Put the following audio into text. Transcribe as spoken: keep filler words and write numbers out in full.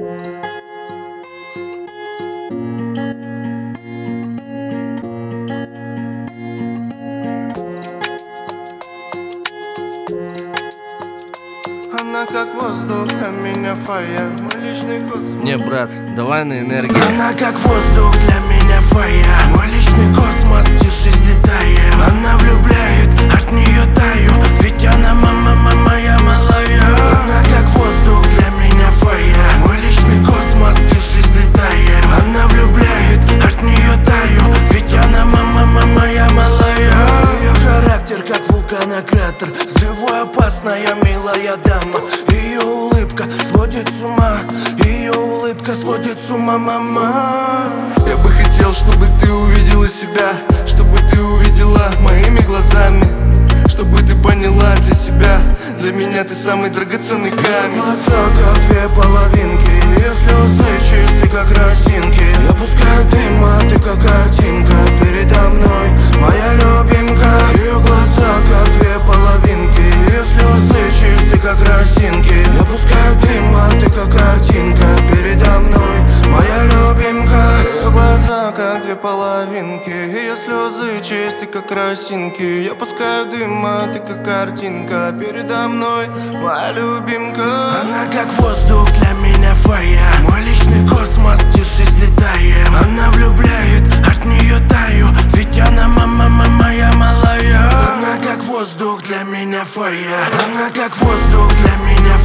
Она как воздух, для меня фая, мой личный космос. Не, брат, давай на энергии. Она как воздух, для меня фая, мой личный космос, держись, летаем. Она влюбляет, от нее таю, ведь она мама, мама моя малая. Она как воздух, для меня фая, мой личный космос, держись, летаем. Она влюбляет, от нее таю, ведь она мама, мама моя малая. Ее характер как вулканократер, взрывоопасная милая дама. Ее улыбка сводит с ума, ее улыбка сводит с ума, мама. Я бы хотел, чтобы ты увидела себя, чтобы ты увидела моими глазами, чтобы ты поняла для себя, для меня ты самый драгоценный камень. Глаза как две половинки, ее слезы чисты как росинки. Я пускаю дым, а ты как картинка передо мной, моя любимка. Ее глаза как две половинки, ее слезы чисты как росинки. Я пускаю дым, а ты как картинка передо мной, моя любимка. Ее глаза как две половинки, ее слезы чисты как росинки. Я пускаю дым, а ты как картинка передо мной, моя любимка. Она как воздух, для меня фая, мой личный космос, держись, летаем. Она влюбляет, от нее таю, ведь она мама, мама моя малая. Она как воздух, для меня фая, она как воздух, для меня